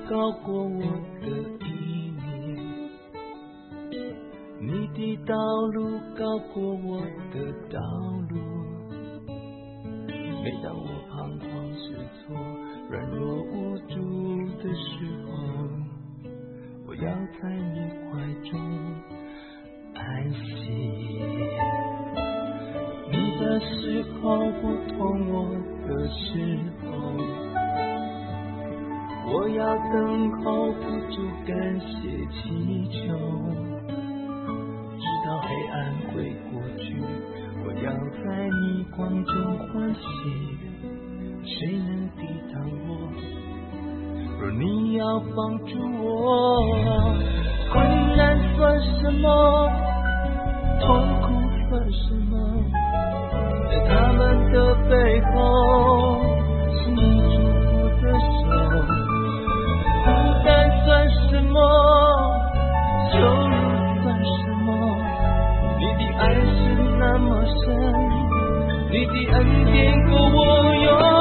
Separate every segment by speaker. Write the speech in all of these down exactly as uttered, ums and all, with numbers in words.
Speaker 1: 高过我的意念，你的道路高过我的道路。每当我彷徨失措、软弱无助的时候，我要在你怀中安息。你的时候不同我的时候，我要等候不住感谢祈求，直到黑暗会过去，我要在你光中欢喜。谁能抵挡我？若你要帮助我，困难算什么？痛苦算什么？在他们的背后是你祝福的手。孤单算什么？羞辱算什么？你的爱是那么深，你的恩典够我用。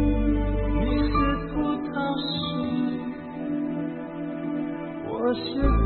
Speaker 1: 是